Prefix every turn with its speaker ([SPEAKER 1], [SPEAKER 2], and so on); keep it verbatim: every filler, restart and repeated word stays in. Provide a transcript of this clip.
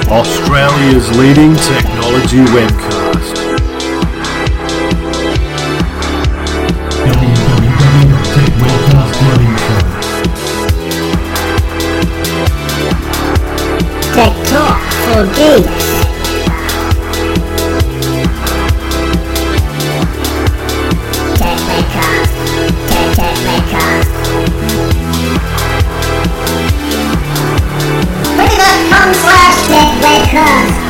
[SPEAKER 1] Australia's leading technology webcast. w w w dot tech webcast dot info.
[SPEAKER 2] Tech Talk for Geeks. Tech Webcast. Tech Tech Webcast. twitter dot com slash Tech Webcast.